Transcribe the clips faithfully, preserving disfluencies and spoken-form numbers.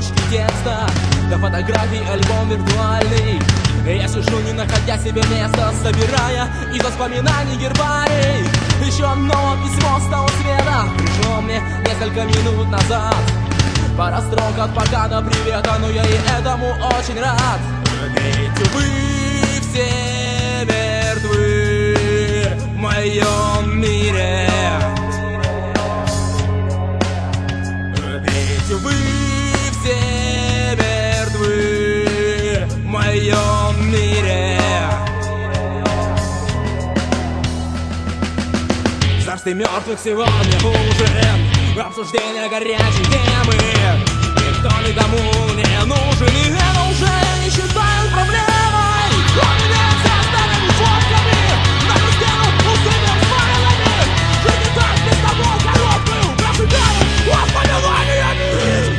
строчки текста до фотографий альбом виртуальный. Я сижу, не находя себе места, собирая из воспоминаний гербарий. Еще одно письмо с того света пришло мне несколько минут назад. Пара строк от пока до привета, но я и этому очень рад. Ведь вы все мертвы в моем мире. Ведь вы все мертвы в моем мире. Царствие мертвых сегодня уже обсуждение горячей темы. Никто никому не нужен, и это уже не считают проблемой. Поменяется старыми фотками на стену пустыми смайлами. Жизнь не так без того короткую, прожигаю воспоминаниями.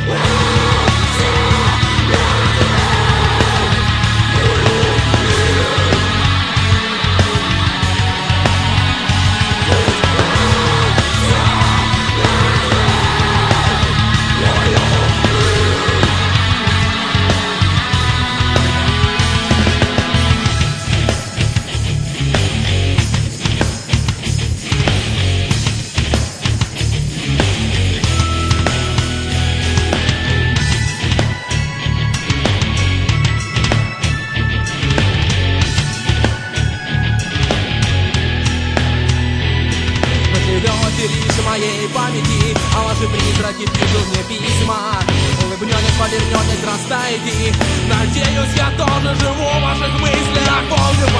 Лишь моей памяти, а ваши призраки пишут мне письма. Улыбнетесь, повернетесь, растаете. Надеюсь, я тоже живу в ваших мыслях. Помню